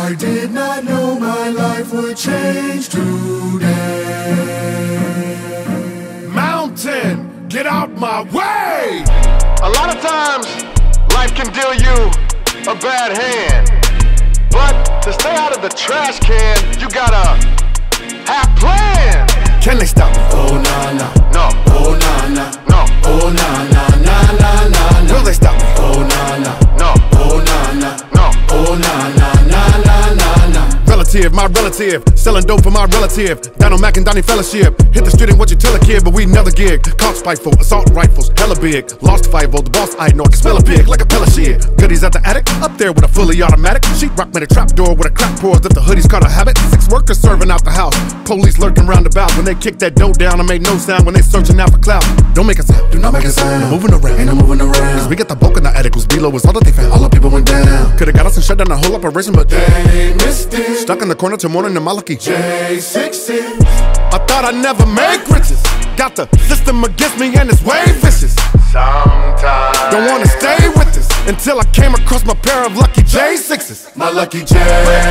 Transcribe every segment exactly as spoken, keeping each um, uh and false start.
I did not know my life would change today. Mountain, get out my way! A lot of times, life can deal you a bad hand. But to stay out of the trash can, you gotta have plans. Can they stop me? Oh na na, No, oh na na, no, oh na na na na na na. Will they stop me? Oh na na, no, oh na na, no. oh na na na na na na. Relative, my relative, selling dope for my relative. Down on Mac and Donnie Fellowship. Hit the street and what you tell a kid, but we never gig. Caught spiteful, assault rifles, hella big. Lost five volt, the boss I know I can smell a pig like a pellet shit. Goodies at the attic, up there with a fully automatic. Sheetrock made a trap door with a crack pour that the hoodies caught a habit. Six workers serving out the house. Police lurking round about when they kick that dough down. I made no sound when they searching out for clout. Don't make a sound, Do not make a sound. I'm moving around, Ain't no moving around. Cause we got the bulk in the attic was below was all that they found. All the people went down. Could've got us and shut down the whole operation, but They missed it. stuck in the corner till morning and my lucky. J sixes. I thought I'd never make riches. Got the system against me and it's way vicious. Sometimes. Don't wanna stay with this until I came across my pair of lucky J sixes. My lucky J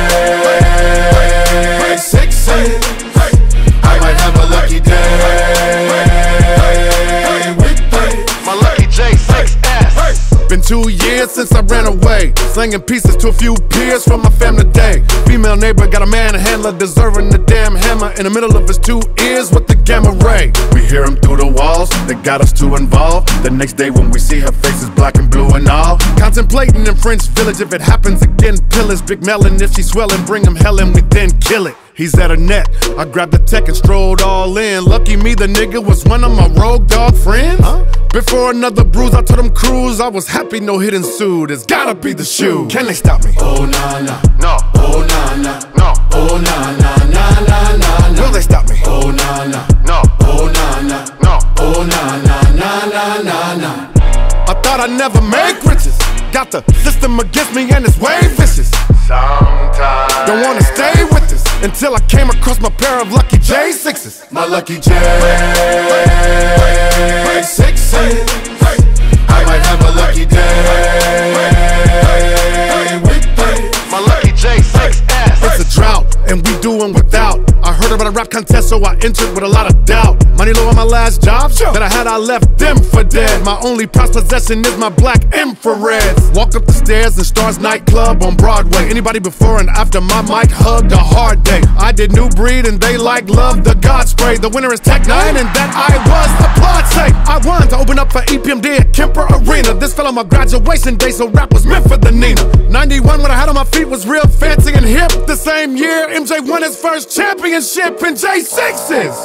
sixes. I might have a lucky day with it. My lucky J six S. Been two years since I ran away, slinging pieces to a few peers from my family day. Female neighbor got a manhandler deserving the damn hammer in the middle of his two ears with the gamma ray. We hear him through the walls, they got us too involved. The next day when we see her face is black and blue and all. Contemplating in French Village, if it happens again, pillage Big Melon. If she's swelling, bring him hell and we then kill it. He's at her neck, I grabbed the tech and strolled all in. Lucky me, the nigga was one of my rogue dog friends. Huh? Before another bruise, I told him cruise. I was happy, no hit ensued. It's gotta be the shoe. Can they stop me? Oh na na, No, oh na na, no, oh na na na na na na. Will they stop me? Oh na na, no, oh na na, no. oh na na na na na na. I thought I'd never make riches. Got the system against me and it's way vicious. Sometimes. Don't wanna stay with this until I came across my pair of lucky J sixes. My lucky J sixes. I might have a lucky day with it. My lucky J six S. It's a drought and we doing without. I heard about a rap contest, so I entered with a lot of doubt. Money low on my last job that I had, I left them for dead. My only prized possession is my black infrareds. Walk up the stairs in Stars nightclub on Broadway. Anybody before and after my mic hugged a hard day. I did New Breed and they like love the God spray. The winner is Tech Nine and that I was the plot say. I wanted to open up for E P M D at Kemper Arena. This fell on my graduation day, so rap was meant for the Nina. ninety-one, what I had on my feet was real fancy and hip. The same year M J won his first championship in J sixes.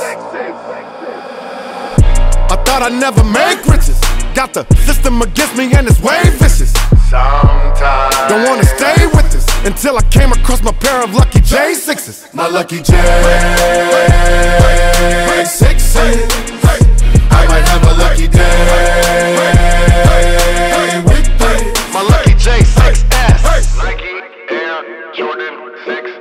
I thought I'd never make riches. Got the system against me and it's way vicious. Sometimes. Don't wanna stay with this until I came across my pair of lucky J sixes. My lucky J sixes. I might have a lucky day with it. My lucky J six S. Nike Air Jordan six.